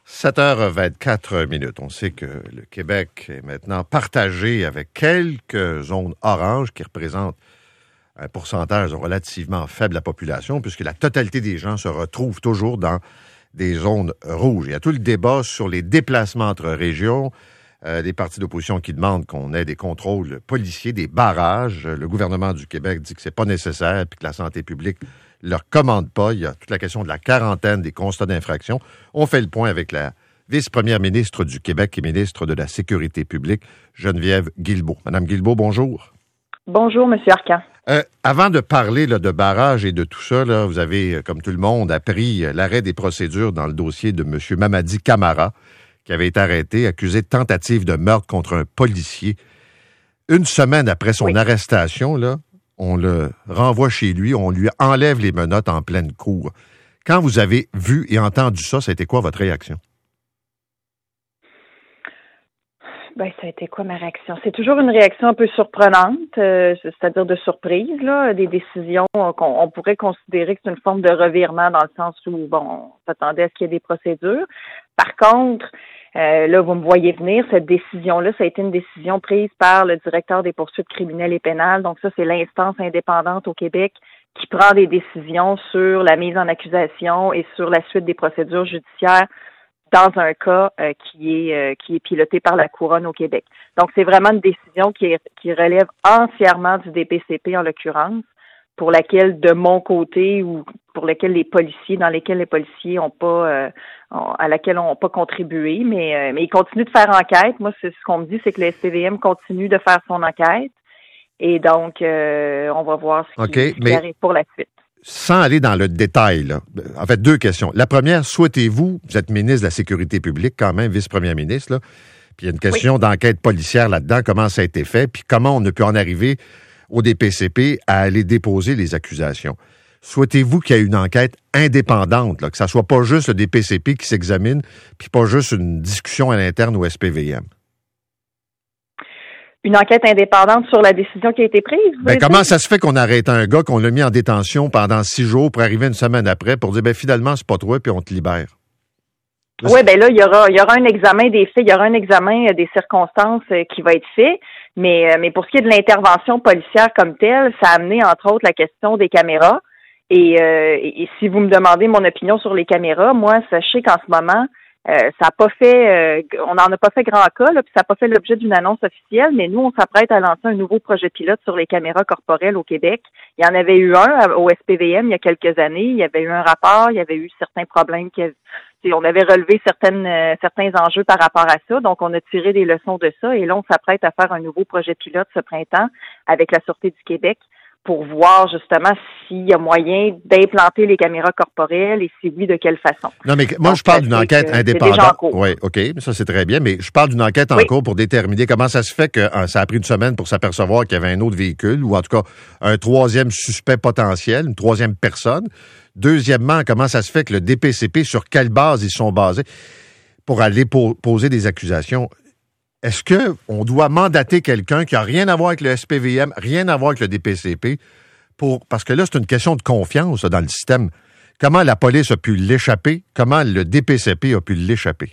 7h24. On sait que le Québec est maintenant partagé avec quelques zones oranges qui représentent un pourcentage relativement faible de la population, puisque la totalité des gens se retrouvent toujours dans des zones rouges. Il y a tout le débat sur les déplacements entre régions, des partis d'opposition qui demandent qu'on ait des contrôles policiers, des barrages. Le gouvernement du Québec dit que c'est pas nécessaire puis que la santé publique ne le recommande pas. Il y a toute la question de la quarantaine, des constats d'infraction. On fait le point avec la vice-première ministre du Québec et ministre de la Sécurité publique, Geneviève Guilbeault. Madame Guilbeault, bonjour. Bonjour, M. Arcan. Avant de parler là, de barrage et de tout ça, là, vous avez, comme tout le monde, appris l'arrêt des procédures dans le dossier de M. Mamadi Camara, qui avait été arrêté, accusé de tentative de meurtre contre un policier. Une semaine après son arrestation, là, on le renvoie chez lui, on lui enlève les menottes en pleine cour. Quand vous avez vu et entendu ça, ça a été quoi votre réaction? Ben, ça a été quoi ma réaction? C'est toujours une réaction un peu surprenante, c'est-à-dire de surprise, là, des décisions qu'on pourrait considérer que c'est une forme de revirement dans le sens où, bon, on s'attendait à ce qu'il y ait des procédures. Par contre, là, vous me voyez venir, cette décision-là, ça a été une décision prise par le directeur des poursuites criminelles et pénales. Donc ça, c'est l'instance indépendante au Québec qui prend des décisions sur la mise en accusation et sur la suite des procédures judiciaires dans un cas qui est piloté par la Couronne au Québec. Donc, c'est vraiment une décision qui relève entièrement du DPCP, en l'occurrence, pour laquelle, de mon côté, ou pour laquelle les policiers ont pas, à laquelle on n'a pas contribué, mais ils continuent de faire enquête. Moi, c'est ce qu'on me dit, c'est que le SPVM continue de faire son enquête. Et donc, on va voir ce qui arrive pour la suite. Sans aller dans le détail, là, en fait, deux questions. La première, souhaitez-vous, vous êtes ministre de la Sécurité publique quand même, vice-première ministre, là, puis il y a une question d'enquête policière là-dedans, comment ça a été fait, puis comment on a pu en arriver au DPCP à aller déposer les accusations. Souhaitez-vous qu'il y ait une enquête indépendante, là, que ça soit pas juste le DPCP qui s'examine, puis pas juste une discussion à l'interne au SPVM? Une enquête indépendante sur la décision qui a été prise? Comment ça se fait qu'on arrête un gars, qu'on l'a mis en détention pendant 6 jours pour arriver une semaine après pour dire, finalement, c'est pas toi, puis on te libère? Oui, là, il y aura un examen des faits, il y aura un examen des circonstances qui va être fait, mais pour ce qui est de l'intervention policière comme telle, ça a amené, entre autres, la question des caméras. Et si vous me demandez mon opinion sur les caméras, moi, sachez qu'en ce moment, ça a pas fait, on n'en a pas fait grand cas, là, puis ça n'a pas fait l'objet d'une annonce officielle, mais nous, on s'apprête à lancer un nouveau projet pilote sur les caméras corporelles au Québec. Il y en avait eu un au SPVM il y a quelques années. Il y avait eu un rapport, il y avait eu certains problèmes on avait relevé certains enjeux par rapport à ça, donc on a tiré des leçons de ça, et là, on s'apprête à faire un nouveau projet pilote ce printemps avec la Sûreté du Québec pour voir justement s'il y a moyen d'implanter les caméras corporelles et si oui, de quelle façon. Non, mais moi, je parle d'une enquête indépendante. Oui, OK, mais ça, c'est très bien, mais je parle d'une enquête en cours pour déterminer comment ça se fait que ça a pris une semaine pour s'apercevoir qu'il y avait un autre véhicule ou en tout cas un troisième suspect potentiel, une troisième personne. Deuxièmement, comment ça se fait que le DPCP, sur quelle base ils sont basés pour aller poser des accusations? Est-ce qu'on doit mandater quelqu'un qui n'a rien à voir avec le SPVM, rien à voir avec le DPCP, parce que là, c'est une question de confiance dans le système. Comment la police a pu l'échapper? Comment le DPCP a pu l'échapper?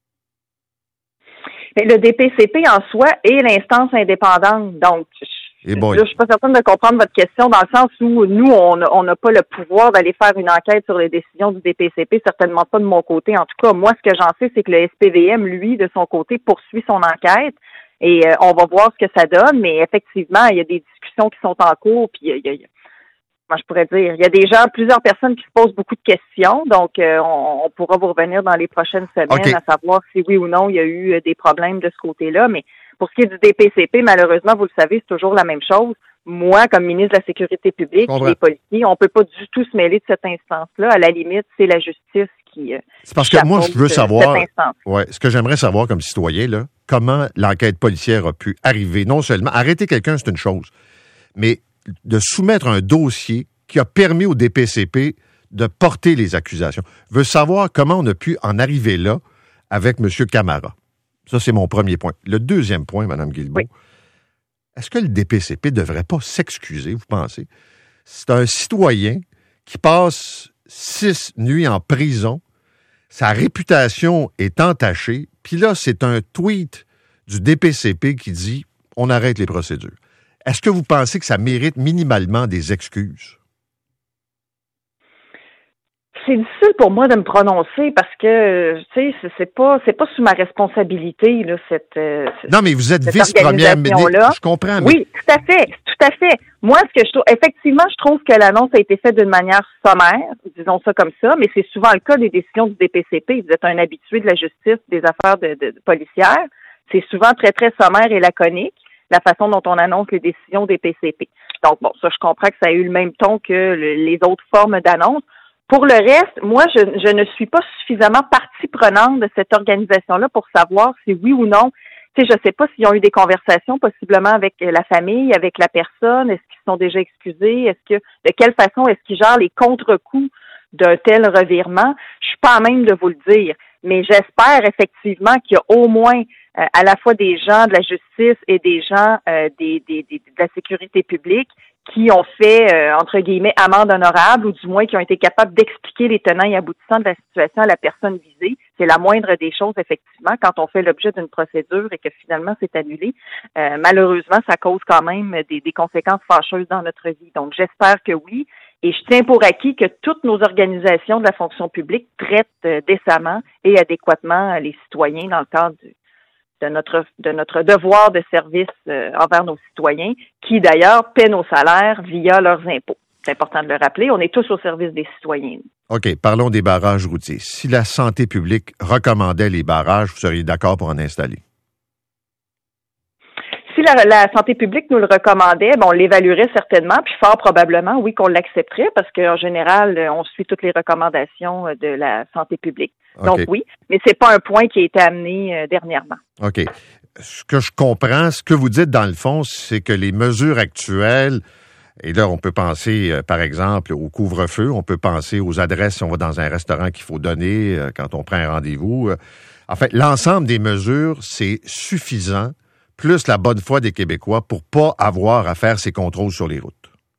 Mais le DPCP en soi est l'instance indépendante. Donc, je suis pas certaine de comprendre votre question dans le sens où nous, on n'a pas le pouvoir d'aller faire une enquête sur les décisions du DPCP, certainement pas de mon côté. En tout cas, moi, ce que j'en sais, c'est que le SPVM, lui, de son côté, poursuit son enquête et on va voir ce que ça donne. Mais effectivement, il y a des discussions qui sont en cours, puis comment je pourrais dire, il y a déjà plusieurs personnes qui se posent beaucoup de questions, donc on pourra vous revenir dans les prochaines semaines à savoir si oui ou non il y a eu des problèmes de ce côté-là, mais pour ce qui est du DPCP, malheureusement, vous le savez, c'est toujours la même chose. Moi, comme ministre de la Sécurité publique, les policiers, on peut pas du tout se mêler de cette instance-là. À la limite, c'est la justice qui c'est parce que moi, je veux savoir, ce que j'aimerais savoir comme citoyen, là, comment l'enquête policière a pu arriver, non seulement, arrêter quelqu'un, c'est une chose, mais de soumettre un dossier qui a permis au DPCP de porter les accusations. Je veux savoir comment on a pu en arriver là avec M. Camara. Ça, c'est mon premier point. Le deuxième point, Mme Guilbeault, est-ce que le DPCP ne devrait pas s'excuser, vous pensez? C'est un citoyen qui passe 6 nuits en prison Sa réputation est entachée. Puis là, c'est un tweet du DPCP qui dit « On arrête les procédures ». Est-ce que vous pensez que ça mérite minimalement des excuses? C'est difficile pour moi de me prononcer parce que, tu sais, c'est pas sous ma responsabilité, là, non, mais vous êtes vice-première ministre. Je comprends. Mais... Oui, tout à fait. Moi, effectivement, je trouve que l'annonce a été faite d'une manière sommaire, disons ça comme ça, mais c'est souvent le cas des décisions du DPCP. Vous êtes un habitué de la justice, des affaires de policières. C'est souvent très, très sommaire et laconique, la façon dont on annonce les décisions des DPCP. Donc, bon, ça, je comprends que ça a eu le même ton que les autres formes d'annonce. Pour le reste, moi, je ne suis pas suffisamment partie prenante de cette organisation-là pour savoir si oui ou non. Tu sais, je sais pas s'ils ont eu des conversations possiblement avec la famille, avec la personne. Est-ce qu'ils sont déjà excusés? De quelle façon est-ce qu'ils gèrent les contre-coups d'un tel revirement? Je suis pas à même de vous le dire, mais j'espère effectivement qu'il y a au moins à la fois des gens de la justice et des gens de la sécurité publique qui ont fait, entre guillemets, amende honorable ou du moins qui ont été capables d'expliquer les tenants et aboutissants de la situation à la personne visée. C'est la moindre des choses, effectivement, quand on fait l'objet d'une procédure et que finalement c'est annulé. Malheureusement, ça cause quand même des conséquences fâcheuses dans notre vie. Donc, j'espère que oui. Et je tiens pour acquis que toutes nos organisations de la fonction publique traitent décemment et adéquatement les citoyens dans le cadre de notre devoir de service envers nos citoyens, qui d'ailleurs paient nos salaires via leurs impôts. C'est important de le rappeler, on est tous au service des citoyens. OK, parlons des barrages routiers. Si la santé publique recommandait les barrages, vous seriez d'accord pour en installer? Si la santé publique nous le recommandait, on l'évaluerait certainement, puis fort probablement, oui, qu'on l'accepterait, parce qu'en général, on suit toutes les recommandations de la santé publique. Okay. Donc oui, mais c'est pas un point qui a été amené dernièrement. OK. Ce que je comprends, ce que vous dites dans le fond, c'est que les mesures actuelles, et là, on peut penser, par exemple, au couvre-feu, on peut penser aux adresses si on va dans un restaurant qu'il faut donner quand on prend un rendez-vous. En fait, l'ensemble des mesures, c'est suffisant, plus la bonne foi des Québécois pour pas avoir à faire ces contrôles sur les routes.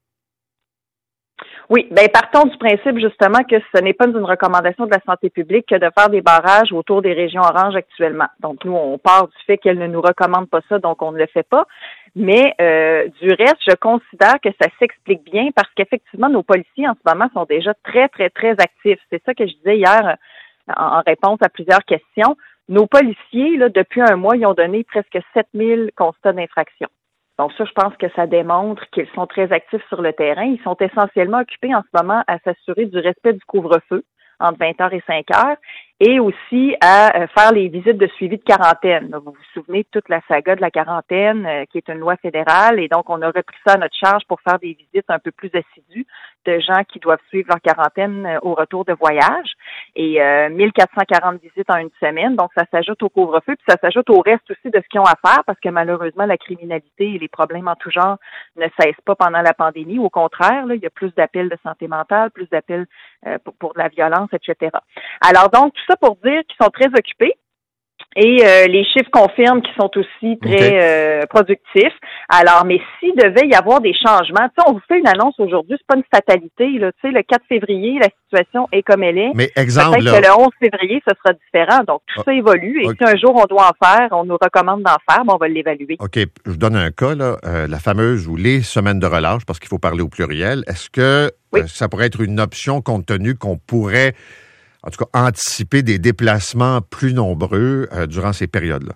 Oui, partons du principe justement que ce n'est pas une recommandation de la santé publique que de faire des barrages autour des régions oranges actuellement. Donc nous, on part du fait qu'elle ne nous recommande pas ça, donc on ne le fait pas. Mais du reste, je considère que ça s'explique bien parce qu'effectivement, nos policiers en ce moment sont déjà très, très, très actifs. C'est ça que je disais hier en réponse à plusieurs questions. Nos policiers, là, depuis un mois, ils ont donné presque 7000 constats d'infraction. Donc ça, je pense que ça démontre qu'ils sont très actifs sur le terrain. Ils sont essentiellement occupés en ce moment à s'assurer du respect du couvre-feu entre 20h et 5h et aussi à faire les visites de suivi de quarantaine. Vous vous souvenez de toute la saga de la quarantaine qui est une loi fédérale et donc on a repris ça à notre charge pour faire des visites un peu plus assidues de gens qui doivent suivre leur quarantaine au retour de voyage et 1440 visites en une semaine. Donc ça s'ajoute au couvre-feu puis ça s'ajoute au reste aussi de ce qu'ils ont à faire parce que malheureusement la criminalité et les problèmes en tout genre ne cessent pas pendant la pandémie. Au contraire, là, il y a plus d'appels de santé mentale, plus d'appels pour de la violence, etc. Alors donc, tout ça pour dire qu'ils sont très occupés et les chiffres confirment qu'ils sont aussi très productifs. Alors, mais s'il devait y avoir des changements, tu sais, on vous fait une annonce aujourd'hui, c'est pas une fatalité, là, tu sais, le 4 février, la situation est comme elle est. Mais exemple, peut-être que le 11 février, ce sera différent. Donc, tout ça évolue et si un jour on doit en faire, on nous recommande d'en faire, on va l'évaluer. OK, je vous donne un cas, là, la fameuse ou les semaines de relâche, parce qu'il faut parler au pluriel. Est-ce que ça pourrait être une option compte tenu qu'on pourrait, en tout cas, anticiper des déplacements plus nombreux durant ces périodes-là?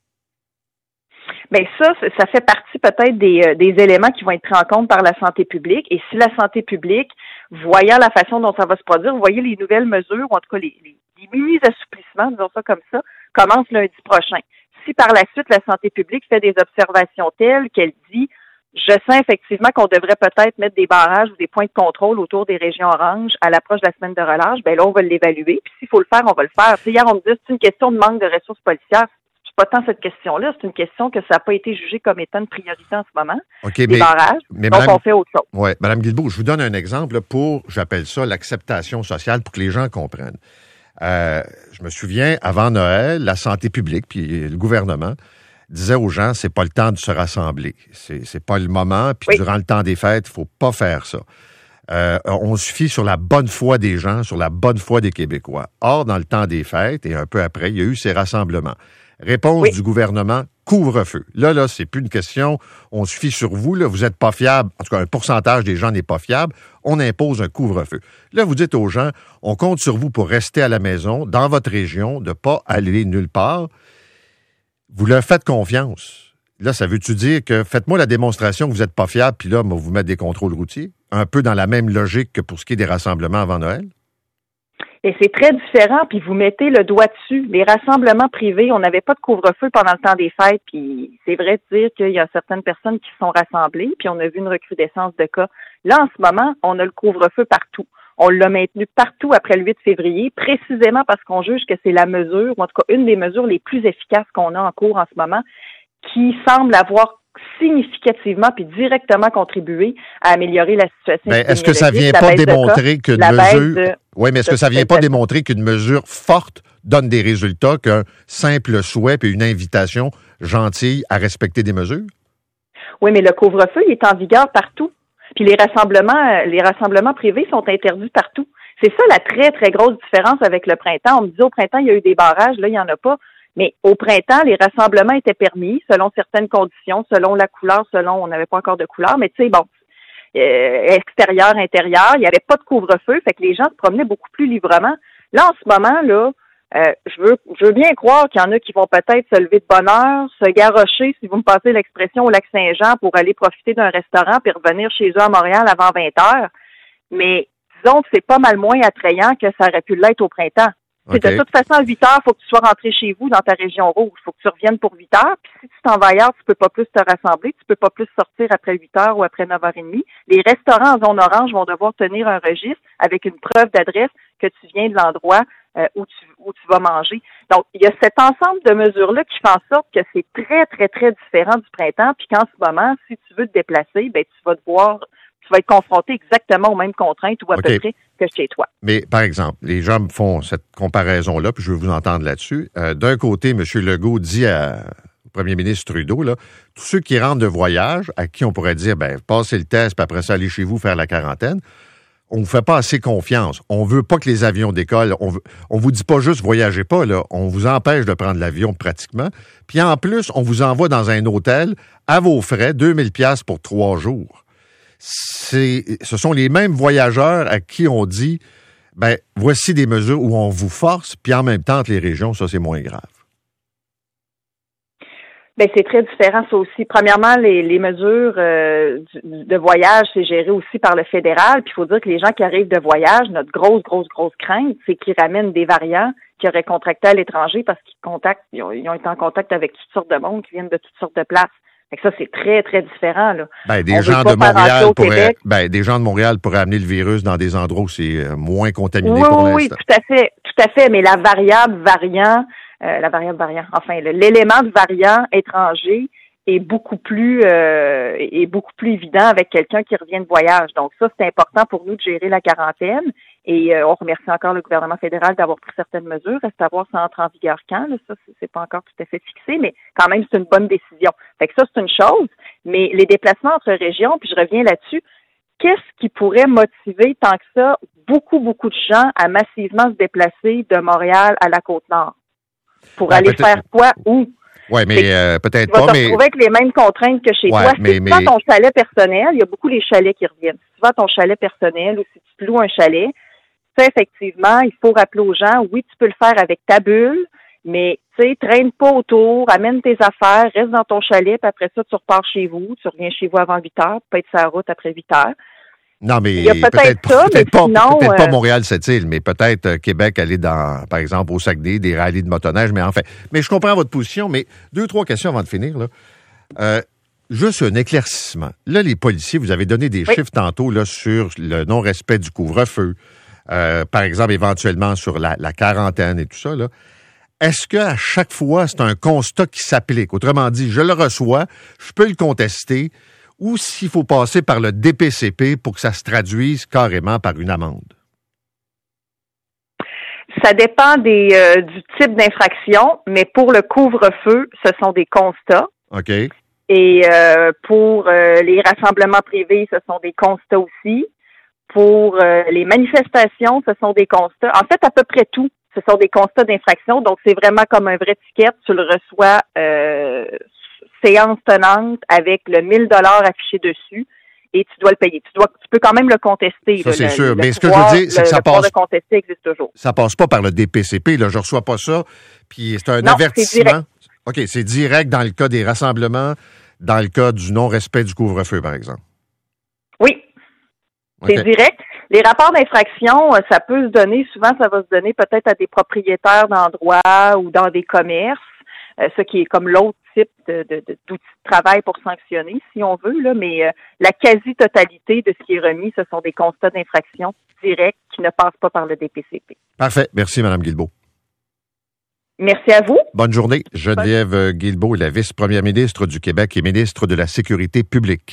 Bien, ça fait partie peut-être des éléments qui vont être pris en compte par la santé publique. Et si la santé publique, voyant la façon dont ça va se produire, vous voyez les nouvelles mesures, ou en tout cas les mini-assouplissements, disons ça comme ça, commencent lundi prochain. Si par la suite, la santé publique fait des observations telles qu'elle dit je sens effectivement qu'on devrait peut-être mettre des barrages ou des points de contrôle autour des régions oranges à l'approche de la semaine de relâche, bien là, on va l'évaluer. Puis s'il faut le faire, on va le faire. Puis hier, on me dit c'est une question de manque de ressources policières. C'est pas tant cette question-là, c'est une question que ça n'a pas été jugé comme étant une priorité en ce moment. Okay, des barrages, donc on fait autre chose. Oui, Mme Guilbeault, je vous donne un exemple pour, j'appelle ça l'acceptation sociale pour que les gens comprennent. Je me souviens, avant Noël, la santé publique, puis le gouvernement, disait aux gens, c'est pas le temps de se rassembler. C'est pas le moment, puis durant le temps des fêtes, il faut pas faire ça. On se fie sur la bonne foi des gens, sur la bonne foi des Québécois. Or, dans le temps des fêtes et un peu après, il y a eu ces rassemblements. Réponse du gouvernement, couvre-feu. Là, c'est plus une question, on se fie sur vous, là, vous n'êtes pas fiable, en tout cas, un pourcentage des gens n'est pas fiable, on impose un couvre-feu. Là, vous dites aux gens, on compte sur vous pour rester à la maison, dans votre région, de ne pas aller nulle part. Vous leur faites confiance. Là, ça veut-tu dire que faites-moi la démonstration que vous n'êtes pas fiable, puis là, on va vous mettre des contrôles routiers? Un peu dans la même logique que pour ce qui est des rassemblements avant Noël? Et c'est très différent, puis vous mettez le doigt dessus. Les rassemblements privés, on n'avait pas de couvre-feu pendant le temps des fêtes, puis c'est vrai de dire qu'il y a certaines personnes qui sont rassemblées, puis on a vu une recrudescence de cas. Là, en ce moment, on a le couvre-feu partout. On l'a maintenu partout après le 8 février, précisément parce qu'on juge que c'est la mesure, ou en tout cas une des mesures les plus efficaces qu'on a en cours en ce moment, qui semble avoir significativement puis directement contribué à améliorer la situation. Mais est-ce que ça vient pas démontrer qu'une mesure... Oui, mais est-ce que ça vient pas démontrer qu'une mesure forte donne des résultats qu'un simple souhait puis une invitation gentille à respecter des mesures? Oui, mais le couvre-feu, il est en vigueur partout. Puis les rassemblements privés sont interdits partout. C'est ça la très, très grosse différence avec le printemps. On me dit au printemps, il y a eu des barrages, là, il n'y en a pas. Mais au printemps, les rassemblements étaient permis selon certaines conditions, selon la couleur, on n'avait pas encore de couleur, mais tu sais, bon, extérieur, intérieur, il n'y avait pas de couvre-feu, fait que les gens se promenaient beaucoup plus librement. Là, en ce moment, là, je veux bien croire qu'il y en a qui vont peut-être se lever de bonne heure, se garrocher, si vous me passez l'expression, au Lac-Saint-Jean pour aller profiter d'un restaurant puis revenir chez eux à Montréal avant 20 heures. Mais disons que c'est pas mal moins attrayant que ça aurait pu l'être au printemps. Okay. De toute façon, à 8 heures, il faut que tu sois rentré chez vous dans ta région rouge. Il faut que tu reviennes pour 8 heures. Puis si tu t'en vas ailleurs, tu peux pas plus te rassembler. Tu peux pas plus sortir après 8 heures ou après 9h30. Les restaurants en zone orange vont devoir tenir un registre avec une preuve d'adresse que tu viens de l'endroit où tu vas manger. Donc, il y a cet ensemble de mesures-là qui fait en sorte que c'est très, très, très différent du printemps. Puis qu'en ce moment, si tu veux te déplacer, ben tu vas être confronté exactement aux mêmes contraintes ou à peu près que chez toi. Mais, par exemple, les gens me font cette comparaison-là, puis je veux vous entendre là-dessus. D'un côté, M. Legault dit au premier ministre Trudeau, là, tous ceux qui rentrent de voyage, à qui on pourrait dire, passez le test, puis après ça, allez chez vous faire la quarantaine, on ne vous fait pas assez confiance. On veut pas que les avions décollent. On vous dit pas juste voyagez pas, là. On vous empêche de prendre l'avion pratiquement. Puis en plus, on vous envoie dans un hôtel à vos frais, 2000 $ pour 3 jours. Ce sont les mêmes voyageurs à qui on dit, voici des mesures où on vous force, puis en même temps, entre les régions, ça, c'est moins grave. C'est très différent, ça aussi. Premièrement, les mesures de voyage, c'est géré aussi par le fédéral. Puis il faut dire que les gens qui arrivent de voyage, notre grosse crainte, c'est qu'ils ramènent des variants qu'ils auraient contractés à l'étranger parce qu'ils ont été en contact avec toutes sortes de monde qui viennent de toutes sortes de places. Fait que ça, c'est très, très différent, là. Des gens de Montréal pourraient amener le virus dans des endroits où c'est moins contaminé pour l'instant. Oui, tout à fait. Mais la variable variant, enfin, l'élément de variant étranger est beaucoup plus évident avec quelqu'un qui revient de voyage. Donc ça, c'est important pour nous de gérer la quarantaine. Et on remercie encore le gouvernement fédéral d'avoir pris certaines mesures. Reste à voir ça entre en vigueur quand. Là, ça, c'est pas encore tout à fait fixé, mais quand même, c'est une bonne décision. Fait que ça, c'est une chose. Mais les déplacements entre régions, puis je reviens là-dessus, qu'est-ce qui pourrait motiver tant que ça beaucoup de gens à massivement se déplacer de Montréal à la Côte-Nord? Pour aller faire quoi? Où? Oui, mais peut-être pas. Tu vas te retrouver avec les mêmes contraintes que chez toi. Si tu vas à ton chalet personnel, il y a beaucoup les chalets qui reviennent. Si tu vas à ton chalet personnel ou si tu loues un chalet, ça, effectivement, il faut rappeler aux gens, oui, tu peux le faire avec ta bulle, mais tu sais, traîne pas autour, amène tes affaires, reste dans ton chalet, puis après ça, tu repars chez vous, tu reviens chez vous avant 8 heures, tu peux être sur la route après 8 heures. Non, mais il y a peut-être pas Montréal-Sept-Îles, mais peut-être Québec aller dans, par exemple, au Saguenay, des rallyes de motoneige, mais enfin. Mais je comprends votre position, mais 2-3 questions avant de finir, là. Juste un éclaircissement. Là, les policiers, vous avez donné des chiffres tantôt, là, sur le non-respect du couvre-feu. Par exemple, éventuellement sur la quarantaine et tout ça, là. Est-ce qu'à chaque fois, c'est un constat qui s'applique? Autrement dit, je le reçois, je peux le contester, ou s'il faut passer par le DPCP pour que ça se traduise carrément par une amende? Ça dépend du type d'infraction, mais pour le couvre-feu, ce sont des constats. OK. Et pour les rassemblements privés, ce sont des constats aussi. Pour les manifestations, ce sont des constats. En fait, à peu près tout, ce sont des constats d'infraction. Donc, c'est vraiment comme un vrai ticket. Tu le reçois séance tenante avec le 1 000 $ affiché dessus et tu dois le payer. Tu peux quand même le contester. Ça, c'est sûr. Mais ce que pouvoir, je veux dire, c'est que ça le pouvoir passe. de contester existe toujours. Ça passe pas par le DPCP. Là, je reçois pas ça. Puis c'est un Non, avertissement. c'est direct. OK, c'est direct dans le cas des rassemblements, dans le cas du non-respect du couvre-feu, par exemple. Oui. C'est direct. Les rapports d'infraction, ça peut se donner, souvent ça va se donner peut-être à des propriétaires d'endroits ou dans des commerces, ce qui est comme l'autre type d'outil de travail pour sanctionner, si on veut, là, mais la quasi-totalité de ce qui est remis, ce sont des constats d'infraction directs qui ne passent pas par le DPCP. Parfait. Merci, Mme Guilbeault. Merci à vous. Bonne journée. Geneviève Guilbeault est la vice-première ministre du Québec et ministre de la Sécurité publique.